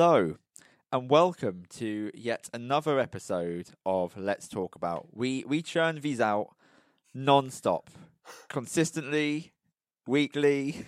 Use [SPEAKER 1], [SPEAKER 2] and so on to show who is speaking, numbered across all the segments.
[SPEAKER 1] Hello, and welcome to yet another episode of Let's Talk About. We churn these out non-stop, consistently, weekly.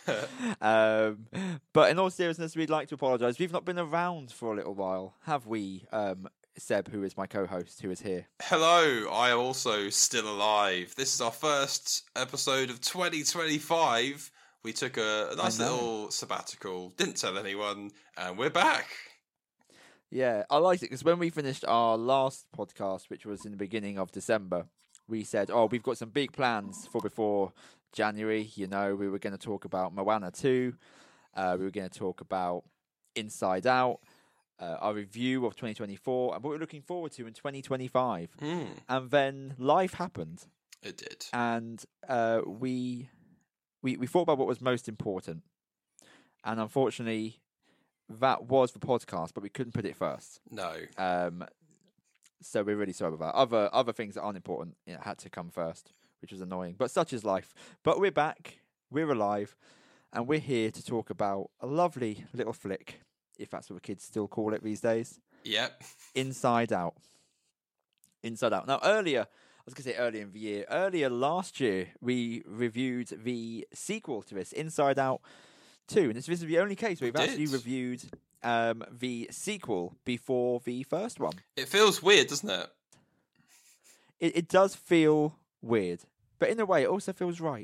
[SPEAKER 1] But in all seriousness, we'd like to apologise. We've not been around for a little while, have we? Seb, who is my co-host, who is here.
[SPEAKER 2] Hello, I am also still alive. This is our first episode of 2025. We took a nice little sabbatical, didn't tell anyone, and we're back.
[SPEAKER 1] Yeah, I liked it because when we finished our last podcast, which was in the beginning of December, we said, we've got some big plans for before January. You know, we were going to talk about Moana 2. We were going to talk about Inside Out, our review of 2024, and what we're looking forward to in 2025. And then life happened.
[SPEAKER 2] It did.
[SPEAKER 1] And we thought about what was most important. And unfortunately, that was the podcast, but we couldn't put it first.
[SPEAKER 2] No.
[SPEAKER 1] So we're really sorry about that. Other things that aren't important had to come first, which was annoying. But such is life. But we're back, we're alive, and we're here to talk about a lovely little flick, if that's what the kids still call it these days.
[SPEAKER 2] Yep.
[SPEAKER 1] Inside Out. Inside Out. Now, earlier in the year, last year, we reviewed the sequel to this, Inside Out 2. And this is the only case where we've actually reviewed the sequel before the first one.
[SPEAKER 2] It feels weird, doesn't it?
[SPEAKER 1] It does feel weird, but in a way, it also feels right.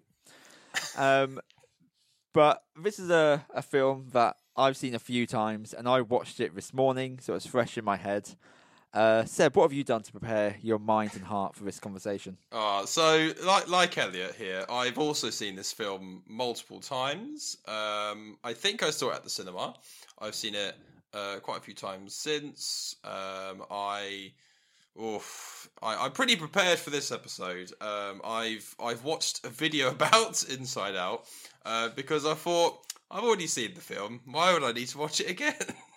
[SPEAKER 1] But this is a film that I've seen a few times, and I watched it this morning, so it's fresh in my head. Seb, what have you done to prepare your mind and heart for this conversation?
[SPEAKER 2] So like Elliot here, I've also seen this film multiple times. I think I saw it at the cinema. I've seen it quite a few times since. I'm pretty prepared for this episode. I've watched a video about Inside Out because I thought, I've already seen the film. Why would I need to watch it again?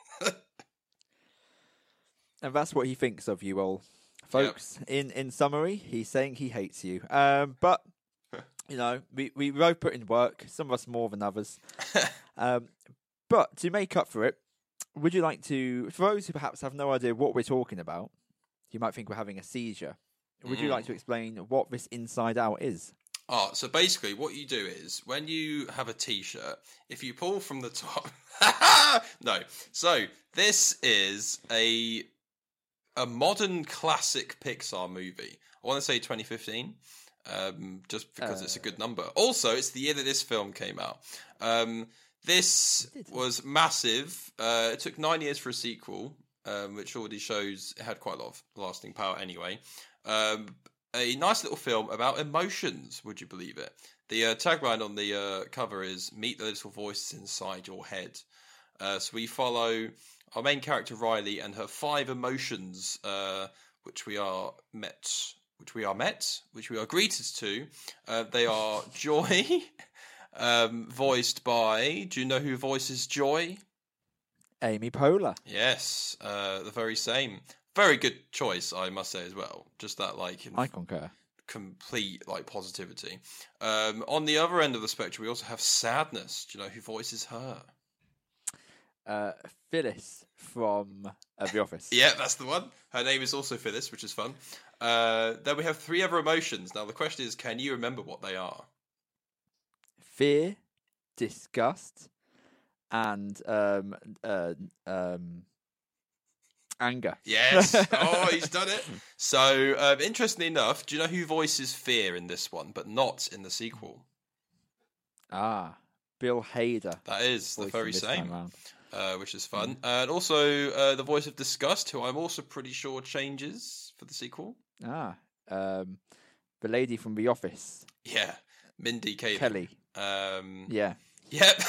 [SPEAKER 1] And that's what he thinks of you all, folks. Yep. In summary, he's saying he hates you. But, you know, we both put in work, some of us more than others. But to make up for it, would you like to, for those who perhaps have no idea what we're talking about, you might think we're having a seizure. Would you like to explain what this Inside Out is?
[SPEAKER 2] So basically what you do is, when you have a t-shirt, if you pull from the top... No. So, this is a modern classic Pixar movie. I want to say 2015, just because it's a good number. Also, it's the year that this film came out. This was massive. It took 9 years for a sequel, which already shows it had quite a lot of lasting power anyway. A nice little film about emotions, would you believe it? The tagline on the cover is, "Meet the little voices inside your head." So we follow our main character Riley and her 5 emotions, which we are greeted to. They are joy, voiced by. Do you know who voices Joy?
[SPEAKER 1] Amy Poehler.
[SPEAKER 2] Yes, the very same. Very good choice, I must say as well. Just that,
[SPEAKER 1] I concur.
[SPEAKER 2] Complete positivity. On the other end of the spectrum, we also have Sadness. Do you know who voices her?
[SPEAKER 1] Phyllis from The Office.
[SPEAKER 2] Yeah, that's the one. Her name is also Phyllis, which is fun. Then we have 3 other emotions. Now the question is, can you remember what they are?
[SPEAKER 1] Fear, disgust, and anger.
[SPEAKER 2] Yes. Oh, he's done it. So, interestingly enough, do you know who voices Fear in this one, but not in the sequel?
[SPEAKER 1] Bill Hader.
[SPEAKER 2] That is the very same. Which is fun. And also the voice of Disgust, who I'm also pretty sure changes for the sequel.
[SPEAKER 1] The lady from The Office.
[SPEAKER 2] Yeah, Mindy Kaling.
[SPEAKER 1] Kelly. Yeah.
[SPEAKER 2] Yep.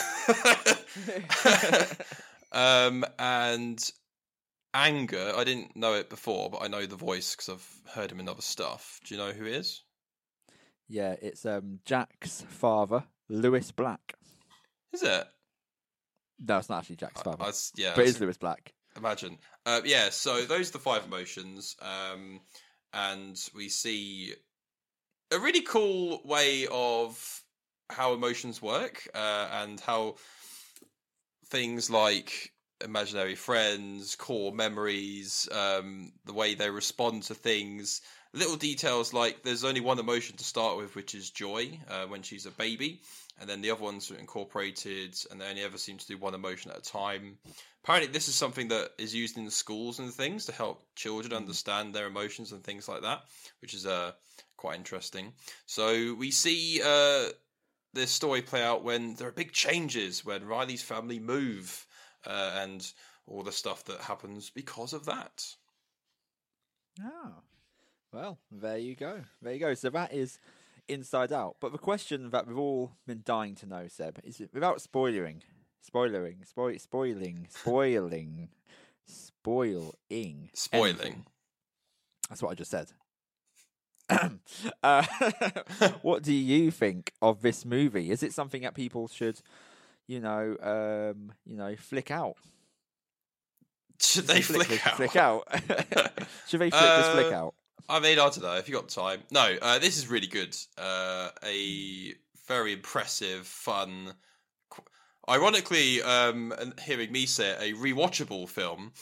[SPEAKER 2] And Anger, I didn't know it before, but I know the voice because I've heard him in other stuff. Do you know who he is?
[SPEAKER 1] Yeah, it's Jack's father, Lewis Black.
[SPEAKER 2] Is it?
[SPEAKER 1] No, it's not actually Jack's father.
[SPEAKER 2] But
[SPEAKER 1] it's Lewis Black.
[SPEAKER 2] Imagine. So those are the 5 emotions. And we see a really cool way of how emotions work, and how things like imaginary friends, core memories, the way they respond to things. Little details like there's only one emotion to start with, which is joy when she's a baby, and then the other ones are incorporated, and they only ever seem to do one emotion at a time. Apparently, this is something that is used in the schools and things to help children understand their emotions and things like that, which is quite interesting. So we see this story play out when there are big changes, when Riley's family move, and all the stuff that happens because of that.
[SPEAKER 1] Oh. Well, there you go. There you go. So that is Inside Out. But the question that we've all been dying to know, Seb, is without spoiling anything. That's what I just said. What do you think of this movie? Is it something that people should, flick out?
[SPEAKER 2] Should they flick out?
[SPEAKER 1] Flick out. Should they flick this flick out?
[SPEAKER 2] I mean, I don't know if you got time. No, this is really good. A very impressive, fun. Ironically, hearing me say it, a rewatchable film.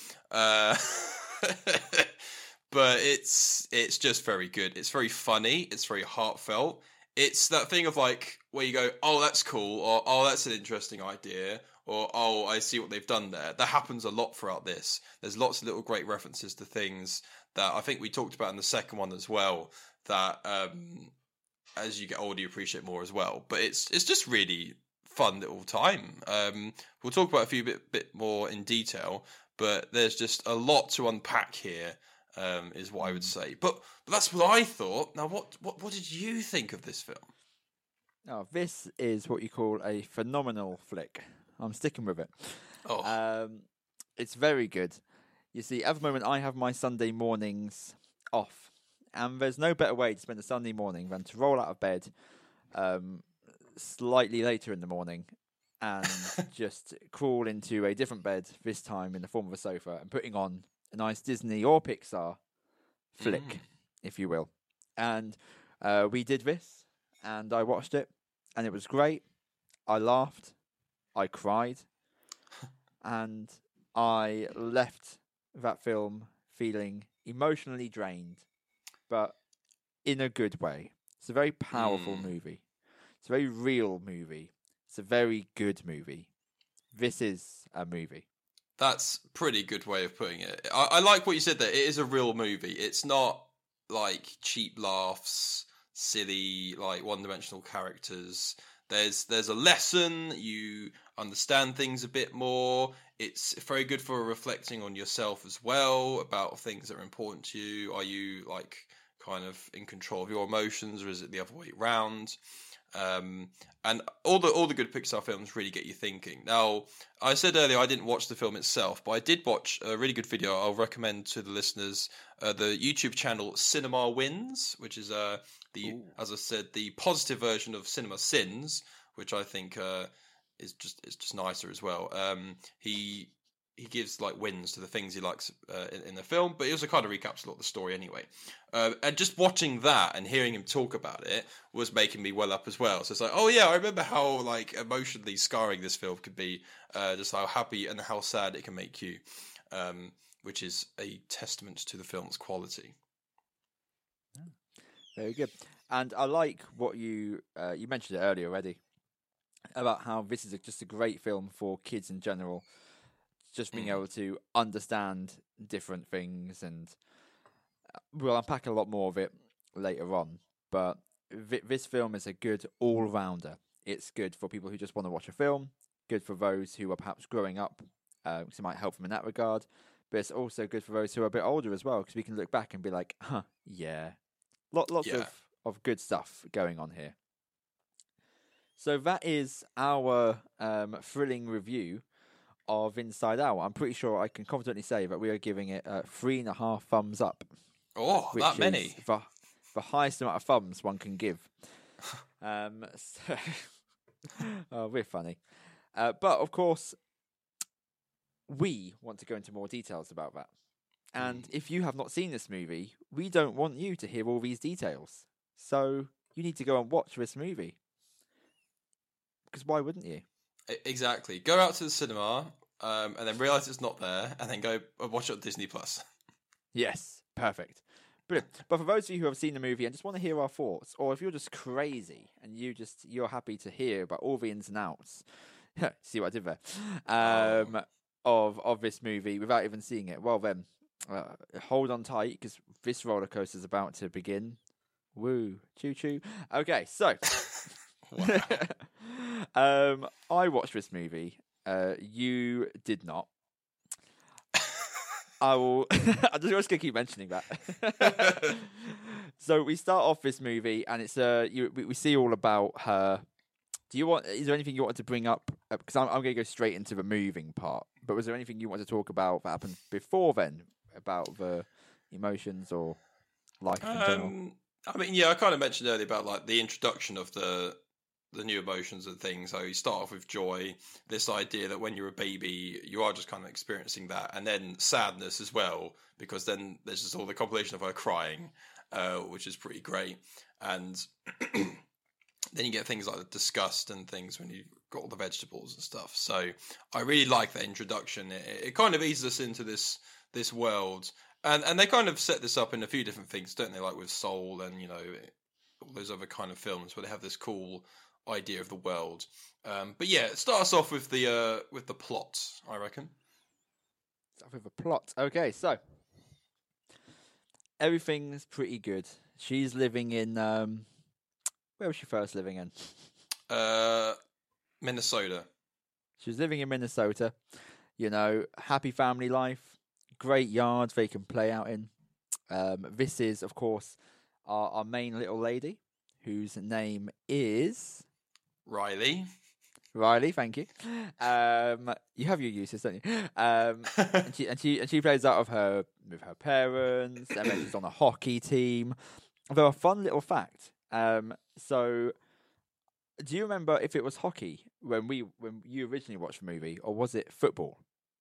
[SPEAKER 2] But it's just very good. It's very funny. It's very heartfelt. It's that thing of like where you go, oh, that's cool, or oh, that's an interesting idea, or oh, I see what they've done there. That happens a lot throughout this. There's lots of little great references to things that I think we talked about in the second one as well. That as you get older, you appreciate more as well. But it's just really fun little time. We'll talk about a few bit more in detail, but there's just a lot to unpack here. Is what I would say, but that's what I thought. Now, what did you think of this film?
[SPEAKER 1] Oh, this is what you call a phenomenal flick. I'm sticking with it.
[SPEAKER 2] Oh,
[SPEAKER 1] it's very good. You see, at the moment, I have my Sunday mornings off, and there's no better way to spend a Sunday morning than to roll out of bed slightly later in the morning and just crawl into a different bed, this time in the form of a sofa, and putting on a nice Disney or Pixar flick, if you will. And we did this, and I watched it, and it was great. I laughed, I cried, and I left that film feeling emotionally drained, but in a good way. It's a very powerful movie. It's a very real movie. It's a very good movie. This is a movie.
[SPEAKER 2] That's a pretty good way of putting it. I like what you said there. It is a real movie. It's not like cheap laughs, silly, like one-dimensional characters. There's a lesson. You understand things a bit more. It's very good for reflecting on yourself as well, about things that are important to you. Are you like kind of in control of your emotions, or is it the other way around? And all the good Pixar films really get you thinking. Now, I said earlier I didn't watch the film itself, but I did watch a really good video. I'll recommend to the listeners the YouTube channel Cinema Wins, which is as I said, the positive version of Cinema Sins, which I think is just nicer as well. He gives like wins to the things he likes in the film, but he also kind of recaps a lot of the story anyway. And just watching that and hearing him talk about it was making me well up as well. So it's like, oh yeah, I remember how like emotionally scarring this film could be, just how happy and how sad it can make you, which is a testament to the film's quality.
[SPEAKER 1] Very good. And I like what you mentioned it earlier already about how this is just a great film for kids in general. Just being able to understand different things, and we'll unpack a lot more of it later on. But this film is a good all-rounder. It's good for people who just want to watch a film, good for those who are perhaps growing up, because it might help them in that regard. But it's also good for those who are a bit older as well, because we can look back and be like, huh, yeah. Lots of good stuff going on here. So that is our thrilling review of Inside Out. I'm pretty sure I can confidently say that we are giving it 3.5 thumbs up.
[SPEAKER 2] Oh, that many!
[SPEAKER 1] The highest amount of thumbs one can give. We're funny, but of course, we want to go into more details about that. And if you have not seen this movie, we don't want you to hear all these details. So you need to go and watch this movie. Because why wouldn't you?
[SPEAKER 2] Exactly. Go out to the cinema, and then realise it's not there, and then go watch it on Disney Plus.
[SPEAKER 1] Yes, perfect. Brilliant. But for those of you who have seen the movie and just want to hear our thoughts, or if you're just crazy and you're happy to hear about all the ins and outs, see what I did there, of this movie without even seeing it, well then, hold on tight because this roller coaster is about to begin. Woo, choo choo. Okay, so I watched this movie. You did not. I'm just gonna keep mentioning that. So we start off this movie, and it's we see all about her. Is there anything you wanted to bring up? Because I'm gonna go straight into the moving part. But was there anything you wanted to talk about that happened before then about the emotions or life in general?
[SPEAKER 2] I mean, yeah, I kind of mentioned earlier about like the introduction of the new emotions and things. So you start off with joy, this idea that when you're a baby, you are just kind of experiencing that, and then sadness as well, because then there's just all the compilation of her crying, which is pretty great. And then you get things like the disgust and things when you've got all the vegetables and stuff. So I really like that introduction. It kind of eases us into this world. And they kind of set this up in a few different things, don't they? Like with Soul and, all those other kind of films where they have this cool idea of the world. But yeah, it starts off with the plot, I reckon.
[SPEAKER 1] Start with the plot. Okay, so everything's pretty good. She's living in where was she first living in?
[SPEAKER 2] Minnesota.
[SPEAKER 1] She was living in Minnesota. Happy family life. Great yard they can play out in. This is, of course, our main little lady, whose name is
[SPEAKER 2] Riley.
[SPEAKER 1] Riley, thank you. You have your uses, don't you? And she plays out with her parents, and then she's on a hockey team. Although a fun little fact. So, do you remember if it was hockey when you originally watched the movie, or was it football?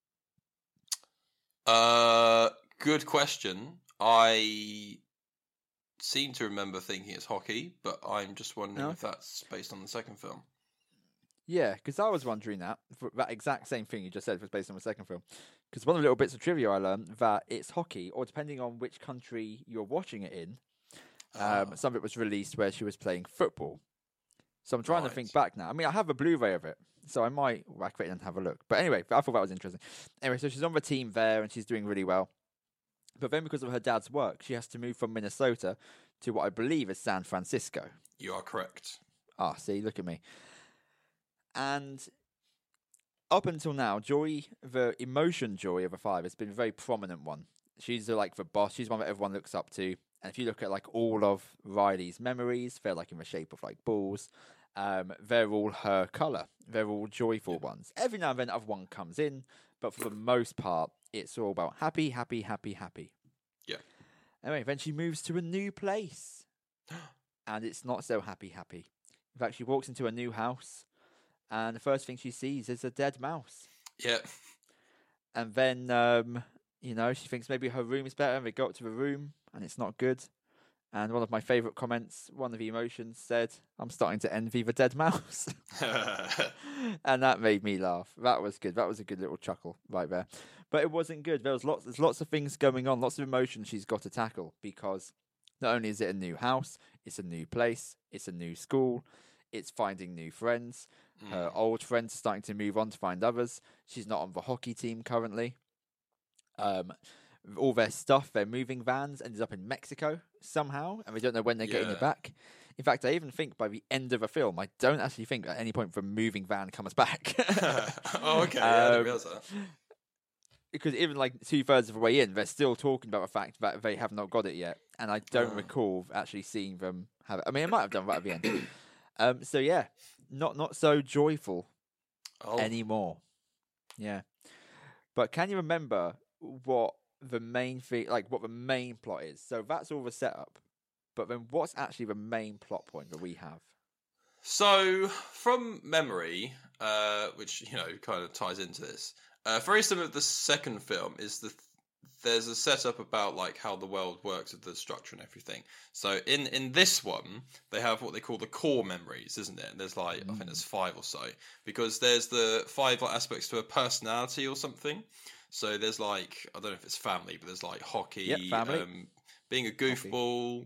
[SPEAKER 2] Good question. I seem to remember thinking it's hockey, but I'm just wondering if that's based on the second film.
[SPEAKER 1] Yeah, because I was wondering that exact same thing you just said was based on the second film. Because one of the little bits of trivia I learned that it's hockey, or depending on which country you're watching it in, some of it was released where she was playing football. So I'm trying to think back now. I mean, I have a Blu-ray of it, so I might whack it in and have a look. But anyway, I thought that was interesting. Anyway, so she's on the team there, and she's doing really well. But then because of her dad's work, she has to move from Minnesota to what I believe is San Francisco.
[SPEAKER 2] You are correct.
[SPEAKER 1] Ah, see, look at me. And up until now, the emotion Joy of the five has been a very prominent one. She's like the boss. She's one that everyone looks up to. And if you look at like all of Riley's memories, they're like in the shape of like balls. They're all her colour. They're all joyful ones. Every now and then, other one comes in, but for the most part, it's all about happy, happy, happy, happy.
[SPEAKER 2] Yeah.
[SPEAKER 1] Anyway, then she moves to a new place, and it's not so happy, happy. In fact, she walks into a new house, and the first thing she sees is a dead mouse.
[SPEAKER 2] Yeah.
[SPEAKER 1] And then, she thinks maybe her room is better, and they go up to the room, and it's not good. And one of my favourite comments, one of the emotions said, "I'm starting to envy the dead mouse." And that made me laugh. That was good. That was a good little chuckle right there. But it wasn't good. There's lots of things going on, lots of emotions she's got to tackle, because not only is it a new house, it's a new place, it's a new school, it's finding new friends. Her old friends are starting to move on to find others. She's not on the hockey team currently. All their stuff, their moving vans, ended up in Mexico somehow, and we don't know when they're getting it back. In fact, I even think by the end of the film, I don't actually think at any point the moving van comes back.
[SPEAKER 2] Oh, okay. I didn't realize that.
[SPEAKER 1] Because even like 2/3 of the way in, they're still talking about the fact that they have not got it yet, and I don't recall actually seeing them have it. I mean, I might have done that at the end. So yeah, not so joyful anymore. Yeah, but can you remember what the main thing, like what the main plot is? So that's all the setup, but then what's actually the main plot point that we have?
[SPEAKER 2] So from memory, which kind of ties into this, very similar to the second film, is there's a setup about like how the world works with the structure and everything. So in this one, they have what they call the core memories, isn't it? And there's like I think there's 5 or so, because there's the 5 like, aspects to a personality or something. So there's like I don't know if it's family, but there's like hockey,
[SPEAKER 1] family.
[SPEAKER 2] Being a goofball.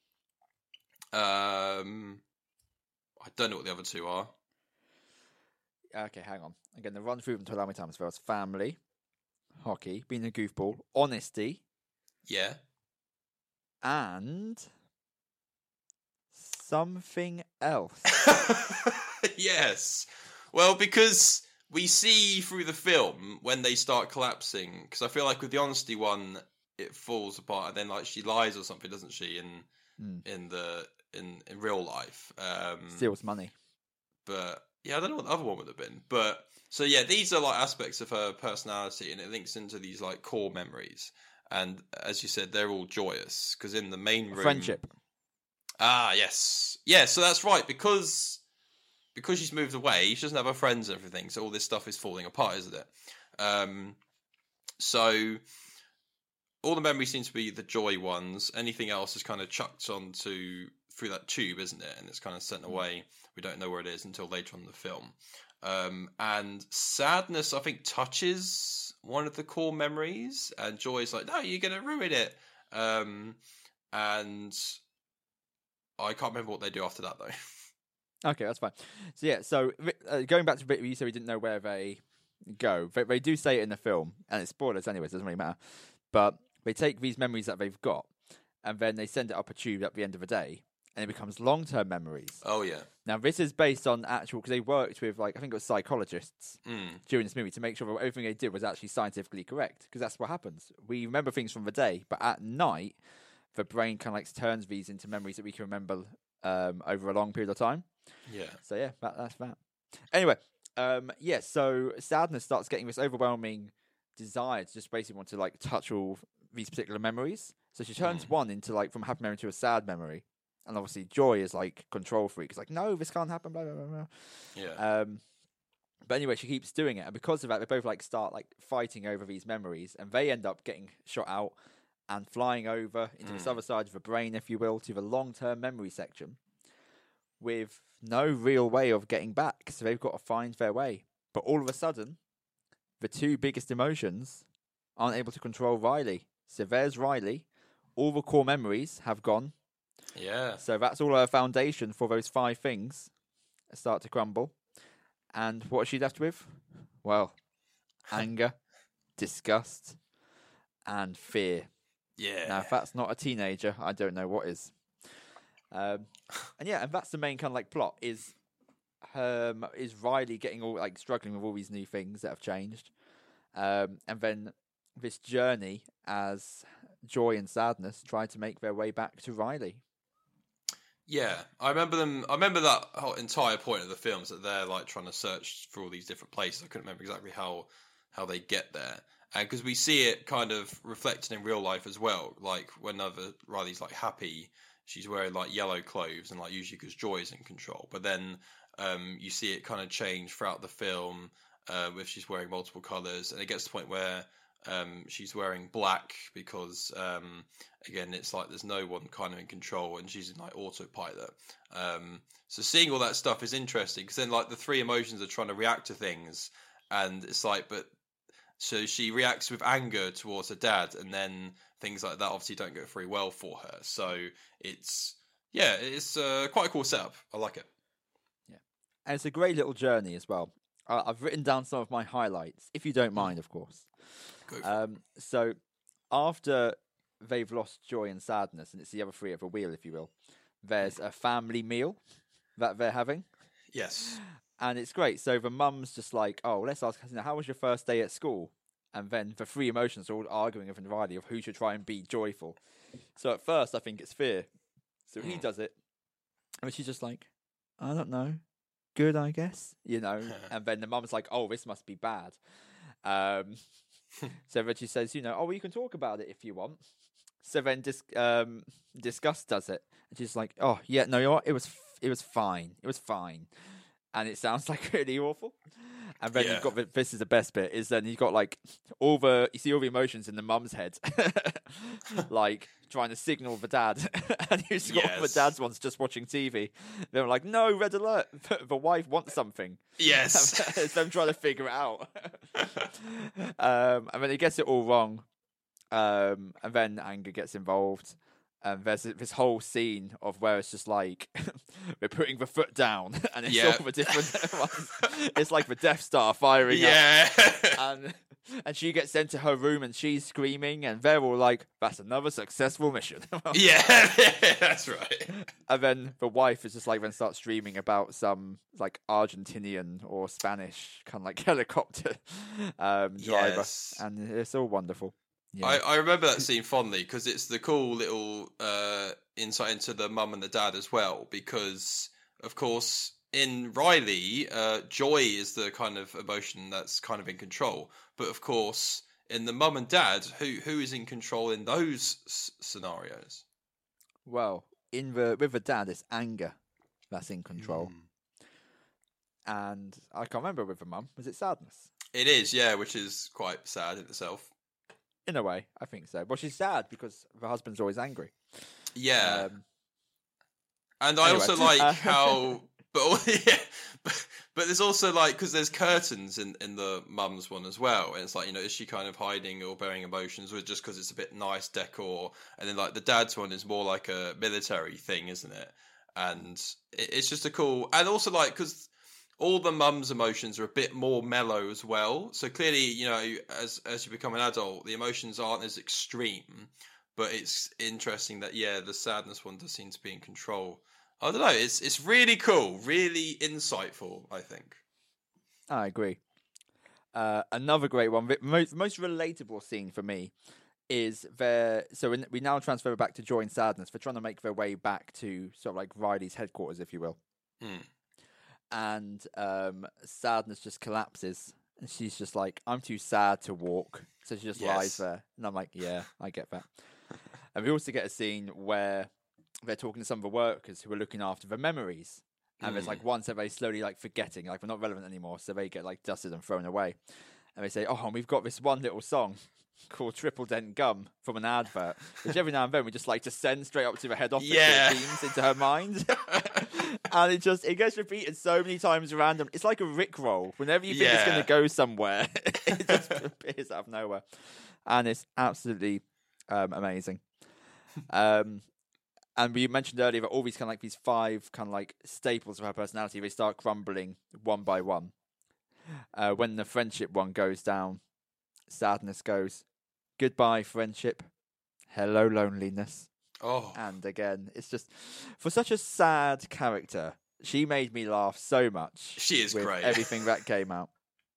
[SPEAKER 2] I don't know what the other 2 are.
[SPEAKER 1] Okay, hang on. I'm going to run through them to allow me time as well. It's family, hockey, being a goofball, honesty,
[SPEAKER 2] Yeah.
[SPEAKER 1] and something else.
[SPEAKER 2] Yes. Well, because we see through the film when they start collapsing, because I feel like with the honesty one, it falls apart, and then like she lies or something, doesn't she? In real life,
[SPEAKER 1] Steals money.
[SPEAKER 2] But yeah, I don't know what the other one would have been. But so yeah, these are like aspects of her personality, and it links into these like core memories. And as you said, they're all joyous because in the main room,
[SPEAKER 1] Friendship.
[SPEAKER 2] Ah, yes, yeah. So that's right because she's moved away, she doesn't have her friends and everything. So all this stuff is falling apart, isn't it? So all the memories seem to be the joy ones. Anything else is kind of chucked onto through that tube, isn't it? And it's kind of sent away. We don't know where it is until later on in the film. And sadness, I think, touches one of the core memories, and joy's like, "No, you're going to ruin it." And I can't remember what they do after that, though.
[SPEAKER 1] Okay, that's fine. So yeah, so going back to the bit where you said we didn't know where they go, they do say it in the film, and it's spoilers anyway, so it doesn't really matter. But they take these memories that they've got, and then they send it up a tube at the end of the day, and it becomes long-term memories.
[SPEAKER 2] Oh, yeah.
[SPEAKER 1] Now, this is based on actual, because they worked with, like, I think it was psychologists during this movie to make sure that everything they did was actually scientifically correct, because that's what happens. We remember things from the day, but at night, the brain kind of like turns these into memories that we can remember over a long period of time.
[SPEAKER 2] Yeah.
[SPEAKER 1] So yeah, that's that. Anyway, so sadness starts getting this overwhelming desire to just basically want to like touch all these particular memories. So she turns one into like from a happy memory to a sad memory. And obviously joy is like control freak. It's like, no, this can't happen, blah, blah, blah, blah.
[SPEAKER 2] Yeah.
[SPEAKER 1] But anyway, she keeps doing it. And because of that, they both like start like fighting over these memories, and they end up getting shot out and flying over into this other side of the brain, if you will, to the long-term memory section with no real way of getting back. So they've got to find their way. But all of a sudden, the 2 biggest emotions aren't able to control Riley. So there's Riley. All the core memories have gone.
[SPEAKER 2] Yeah.
[SPEAKER 1] So that's all her foundation for those 5 things start to crumble. And what is she left with? Well, anger, disgust, and fear.
[SPEAKER 2] Yeah.
[SPEAKER 1] Now, if that's not a teenager, I don't know what is. And that's the main kind of like plot is Riley getting all like struggling with all these new things that have changed, and then this journey as joy and sadness try to make their way back to Riley.
[SPEAKER 2] Yeah, I remember that whole entire point of the films that they're like trying to search for all these different places. I couldn't remember exactly how they get there. And because we see it kind of reflected in real life as well, like whenever Riley's like happy, she's wearing like yellow clothes, and like usually because Joy's in control. But then you see it kind of change throughout the film, if she's wearing multiple colors, and it gets to the point where she's wearing black because again, it's like there's no one kind of in control, and she's in like autopilot. So seeing all that stuff is interesting because then like the 3 emotions are trying to react to things, and it's like, but. So she reacts with anger towards her dad, and then things like that obviously don't go very well for her. So it's quite a cool setup. I like it.
[SPEAKER 1] Yeah, and it's a great little journey as well. I've written down some of my highlights, if you don't mind, of course. So after they've lost joy and sadness, and it's the other 3 at the wheel, if you will, there's a family meal that they're having.
[SPEAKER 2] Yes.
[SPEAKER 1] And it's great. So the mum's just like, oh, let's ask, how was your first day at school? And then the 3 emotions are all arguing with Riley of who should try and be joyful. So at first, I think it's fear. So he does it. And she's just like, I don't know. Good, I guess. You know? And then the mum's like, oh, this must be bad. So then she says, oh, you can talk about it if you want. So then Disgust does it. And she's like, oh, yeah, no, you know what? It was fine. It was fine. and it sounds like really awful. And then
[SPEAKER 2] Yeah.
[SPEAKER 1] you've got this is the best bit is then you've got like you see all the emotions in the mum's head, like trying to signal the dad, and you see all the
[SPEAKER 2] Yes.
[SPEAKER 1] dad's ones just watching TV. They're like, no, red alert, the wife wants something.
[SPEAKER 2] Yes.
[SPEAKER 1] It's them trying to figure it out. And then he gets it all wrong, and then anger gets involved. And there's this whole scene of where it's just like we're putting the foot down, and it's all the different ones. It's like the Death Star firing
[SPEAKER 2] Yeah.
[SPEAKER 1] up, and she gets sent to her room, and she's screaming, and they're all like, "That's another successful mission."
[SPEAKER 2] Yeah, that's right.
[SPEAKER 1] And then the wife is just like then starts dreaming about some like Argentinian or Spanish kind of like helicopter driver,
[SPEAKER 2] Yes.
[SPEAKER 1] and it's all wonderful. Yeah.
[SPEAKER 2] I remember that scene fondly because it's the cool little insight into the mum and the dad as well. Because of course, in Riley, joy is the kind of emotion that's kind of in control. But of course, in the mum and dad, who is in control in those scenarios?
[SPEAKER 1] Well, with the dad, it's anger that's in control, and I can't remember with the mum. Was it sadness?
[SPEAKER 2] It is, yeah, which is quite sad in itself.
[SPEAKER 1] In a way, I think so. Well, she's sad because her husband's always angry.
[SPEAKER 2] Yeah, and I
[SPEAKER 1] anyway.
[SPEAKER 2] also like how, but there's also like because there's curtains in the mum's one as well, and it's like is she kind of hiding or bearing emotions, or just because it's a bit nice decor? And then like the dad's one is more like a military thing, isn't it? And it's just a cool, and also like because all the mum's emotions are a bit more mellow as well. So clearly, as you become an adult, the emotions aren't as extreme. But it's interesting that the sadness one does seem to be in control. I don't know. It's really cool, really insightful, I think.
[SPEAKER 1] I agree. Another great one, the most relatable scene for me is we now transfer back to Joy and Sadness. They're trying to make their way back to sort of like Riley's headquarters, if you will. And Sadness just collapses, and she's just like, I'm too sad to walk, so she just lies there, and I'm like, yeah, I get that. And we also get a scene where they're talking to some of the workers who are looking after the memories, and there's like ones that they slowly like forgetting, like they're not relevant anymore, so they get like dusted and thrown away, and they say, oh, and we've got this one little song called Triple Dent Gum from an advert, which every now and then we just like to send straight up to the head office beams into her mind. And it gets repeated so many times random. It's like a Rickroll. Whenever you think it's going to go somewhere, it just appears out of nowhere. And it's absolutely amazing. And we mentioned earlier that all these kind of like these 5 kind of like staples of her personality, they start crumbling one by one. When the friendship one goes down, Sadness goes, goodbye, friendship. Hello, loneliness.
[SPEAKER 2] Oh.
[SPEAKER 1] And again, it's just, for such a sad character, she made me laugh so much.
[SPEAKER 2] She is
[SPEAKER 1] with
[SPEAKER 2] great.
[SPEAKER 1] Everything that came out.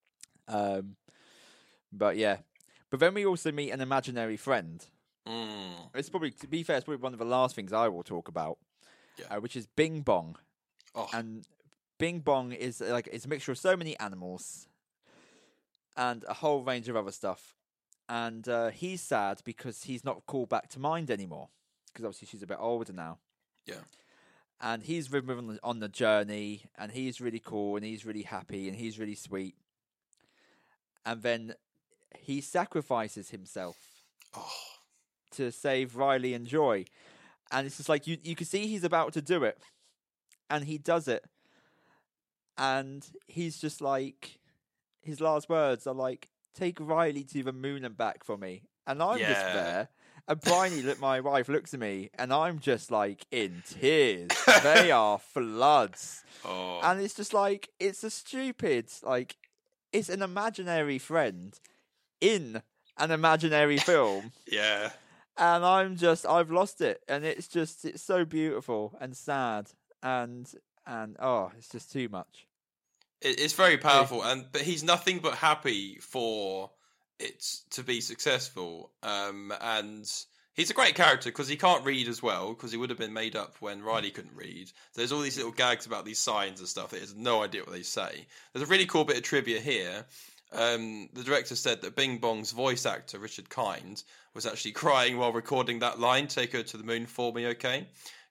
[SPEAKER 1] But yeah. But then we also meet an imaginary friend. It's probably, to be fair, it's probably one of the last things I will talk about, which is Bing Bong.
[SPEAKER 2] Oh.
[SPEAKER 1] And Bing Bong is like, it's a mixture of so many animals and a whole range of other stuff. And he's sad because he's not called back to mind anymore. Because obviously she's a bit older now.
[SPEAKER 2] Yeah.
[SPEAKER 1] And he's with her on the journey, and he's really cool, and he's really happy, and he's really sweet. And then he sacrifices himself to save Riley and Joy. And it's just like, you can see he's about to do it. And he does it. And he's just like, his last words are like, take Riley to the moon and back for me. And I'm just there. And Bryony, my wife, looks at me, and I'm just like in tears. They are floods.
[SPEAKER 2] Oh.
[SPEAKER 1] And it's just like, it's a stupid, like, it's an imaginary friend in an imaginary film.
[SPEAKER 2] Yeah.
[SPEAKER 1] And I've lost it. And it's so beautiful and sad. And it's just too much.
[SPEAKER 2] It's very powerful, but he's nothing but happy for it to be successful. And he's a great character because he can't read as well, because he would have been made up when Riley couldn't read. So there's all these little gags about these signs and stuff that he has no idea what they say. There's a really cool bit of trivia here. The director said that Bing Bong's voice actor, Richard Kind, was actually crying while recording that line, "Take her to the moon for me, okay?"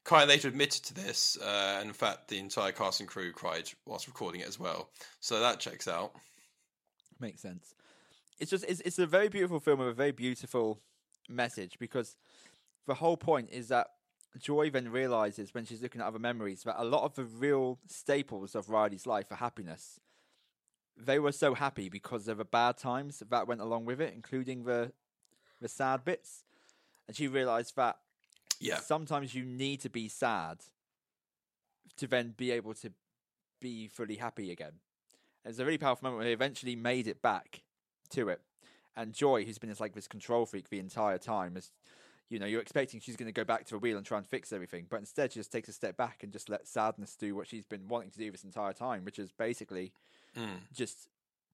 [SPEAKER 2] Kai later admitted to this, and in fact, the entire cast and crew cried whilst recording it as well. So that checks out.
[SPEAKER 1] Makes sense. It's a very beautiful film with a very beautiful message, because the whole point is that Joy then realizes when she's looking at other memories that a lot of the real staples of Riley's life are happiness. They were so happy because of the bad times that went along with it, including the sad bits. And she realized that sometimes you need to be sad to then be able to be fully happy again. And it's a really powerful moment where they eventually made it back to it. And Joy, who's been this control freak the entire time, is, you're expecting she's going to go back to the wheel and try and fix everything, but instead she just takes a step back and just let sadness do what she's been wanting to do this entire time, which is basically just,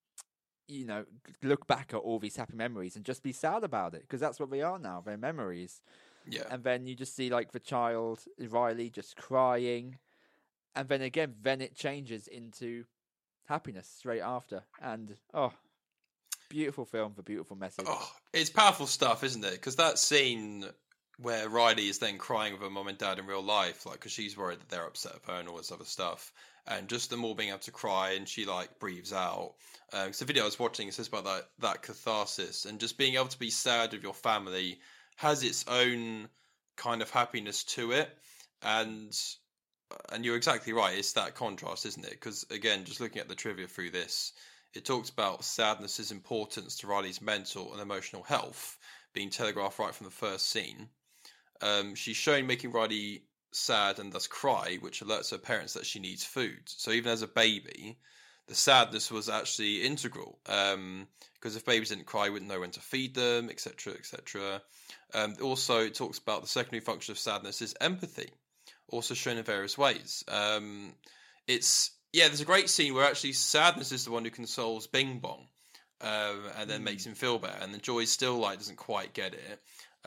[SPEAKER 1] look back at all these happy memories and just be sad about it, because that's what they are now. They're memories.
[SPEAKER 2] Yeah.
[SPEAKER 1] And then you just see the child, Riley, just crying. And then again, it changes into happiness straight after. And, beautiful film for beautiful message.
[SPEAKER 2] Oh, it's powerful stuff, isn't it? Because that scene where Riley is then crying with her mum and dad in real life, because she's worried that they're upset with her and all this other stuff. And just them all being able to cry, and she breathes out. Because the video I was watching, it says about that catharsis, and just being able to be sad with your family has its own kind of happiness to it. And you're exactly right. It's that contrast, isn't it? Because again, just looking at the trivia through this, it talks about sadness's importance to Riley's mental and emotional health being telegraphed right from the first scene. She's shown making Riley sad and thus cry, which alerts her parents that she needs food. So even as a baby, the sadness was actually integral, because if babies didn't cry, we wouldn't know when to feed them, etc., etc. Also, it talks about the secondary function of sadness is empathy, also shown in various ways. There's a great scene where actually sadness is the one who consoles Bing Bong, and then makes him feel better, and then Joy still doesn't quite get it.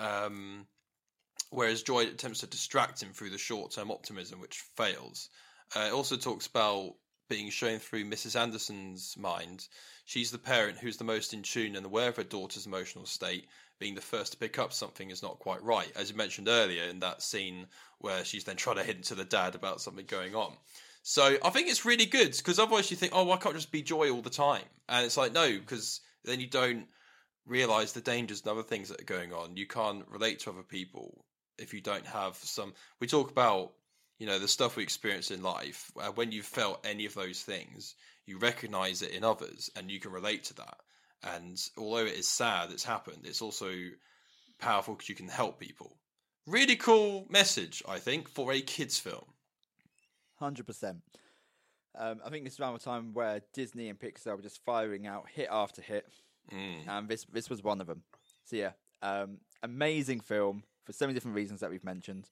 [SPEAKER 2] Whereas Joy attempts to distract him through the short-term optimism, which fails. It also talks about being shown through Mrs. Anderson's mind. She's the parent who's the most in tune and aware of her daughter's emotional state. Being the first to pick up something is not quite right, as you mentioned earlier in that scene where she's then trying to hint to the dad about something going on. So I think it's really good, because otherwise you think, why can't it just be Joy all the time? And it's no, because then you don't realise the dangers and other things that are going on. You can't relate to other people if you don't have some... We talk about, the stuff we experience in life. When you've felt any of those things, you recognise it in others and you can relate to that. And although it is sad it's happened, it's also powerful because you can help people. Really cool message, I think, for a kids' film.
[SPEAKER 1] 100%. I think this is around the time where Disney and Pixar were just firing out hit after hit, and this was one of them. So yeah, amazing film for so many different reasons that we've mentioned.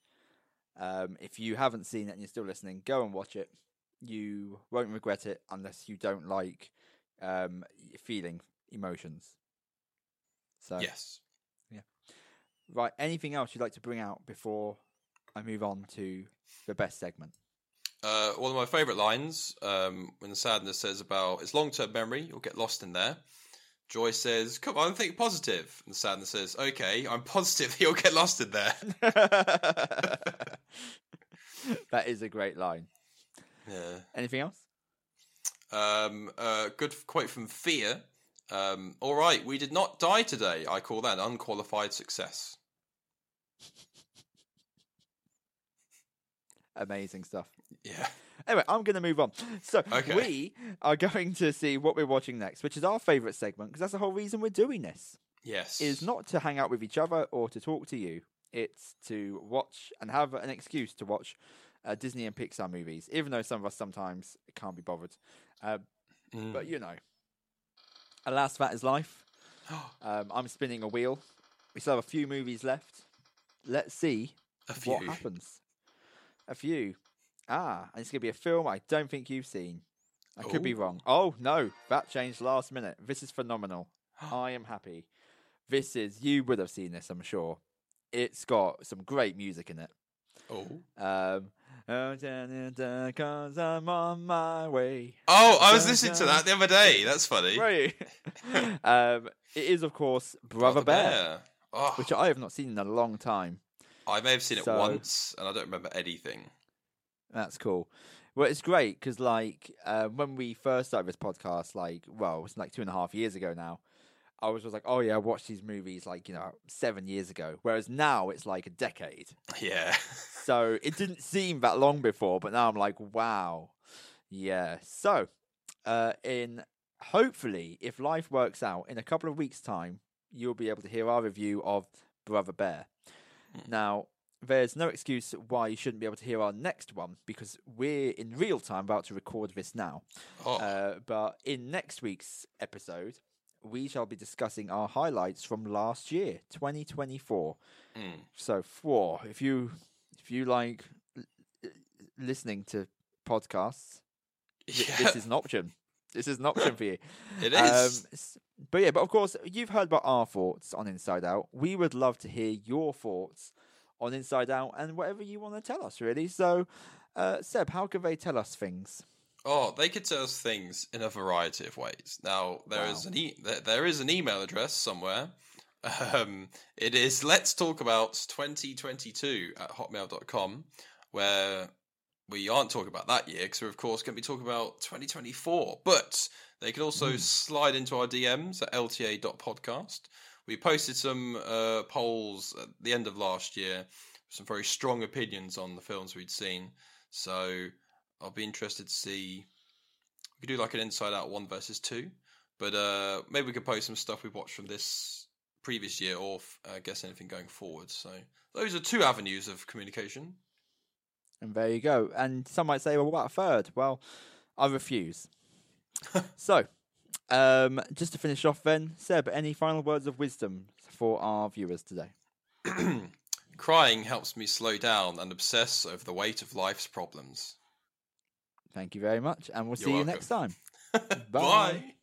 [SPEAKER 1] If you haven't seen it and you're still listening, go and watch it. You won't regret it unless you don't like feeling emotions. So
[SPEAKER 2] yes,
[SPEAKER 1] yeah. Right. Anything else you'd like to bring out before I move on to the best segment?
[SPEAKER 2] One of my favourite lines, when the sadness says about it's long-term memory, you'll get lost in there. Joy says, come on, think positive. And the sadness says, okay, I'm positive you'll get lost in there.
[SPEAKER 1] That is a great line.
[SPEAKER 2] Yeah.
[SPEAKER 1] Anything else?
[SPEAKER 2] Good quote from Fear. All right, we did not die today. I call that an unqualified success.
[SPEAKER 1] Amazing stuff.
[SPEAKER 2] Yeah.
[SPEAKER 1] Anyway, I'm going to move on. So we are going to see what we're watching next, which is our favourite segment, because that's the whole reason we're doing this.
[SPEAKER 2] Yes.
[SPEAKER 1] Is not to hang out with each other or to talk to you. It's to watch and have an excuse to watch Disney and Pixar movies, even though some of us sometimes can't be bothered. But, alas, that is life. I'm spinning a wheel. We still have a few movies left. Let's see what happens. A few. And it's going to be a film I don't think you've seen. I could be wrong. Oh, no. That changed last minute. This is phenomenal. I am happy. You would have seen this, I'm sure. It's got some great music in it. Cause I'm on my way.
[SPEAKER 2] Oh, I was listening to that the other day. That's funny.
[SPEAKER 1] Right. It is, of course, Brother Bear. Which I have not seen in a long time.
[SPEAKER 2] I may have seen it
[SPEAKER 1] So-
[SPEAKER 2] once, and I don't remember anything.
[SPEAKER 1] That's cool. Well, it's great because, like, when we first started this podcast, like, well, it's like 2.5 years ago now. I was just like, oh yeah, I watched these movies like 7 years ago. Whereas now it's like a decade.
[SPEAKER 2] Yeah.
[SPEAKER 1] So it didn't seem that long before, but now I'm like, wow, yeah. So, in hopefully, if life works out, in a couple of weeks' time, you'll be able to hear our review of Brother Bear. Now, there's no excuse why you shouldn't be able to hear our next one because we're in real time about to record this now.
[SPEAKER 2] Oh,
[SPEAKER 1] But in next week's episode, we shall be discussing our highlights from last year, 2024. So, if you like listening to podcasts, this is an option. This is an option for you.
[SPEAKER 2] It is.
[SPEAKER 1] But of course, you've heard about our thoughts on Inside Out. We would love to hear your thoughts on Inside Out and whatever you want to tell us, really. So, Seb, how can they tell us things?
[SPEAKER 2] Oh, they could tell us things in a variety of ways. Now, there is an email address somewhere. It is let's talk about 2022 at hotmail.com, where we aren't talking about that year because we're, of course, going to be talking about 2024. But they can also slide into our DMs at lta.podcast. We posted some polls at the end of last year, some very strong opinions on the films we'd seen. So I'll be interested to see. We could do like an Inside Out 1 versus 2, but maybe we could post some stuff we watched from this previous year, or guess anything going forward. So those are 2 avenues of communication.
[SPEAKER 1] And there you go. And some might say, well, what about a third? Well, I refuse. So, just to finish off then, Seb, any final words of wisdom for our viewers today?
[SPEAKER 2] Crying helps me slow down and obsess over the weight of life's problems.
[SPEAKER 1] Thank you very much, and we'll see
[SPEAKER 2] You're
[SPEAKER 1] you
[SPEAKER 2] welcome.
[SPEAKER 1] next time.
[SPEAKER 2] Bye.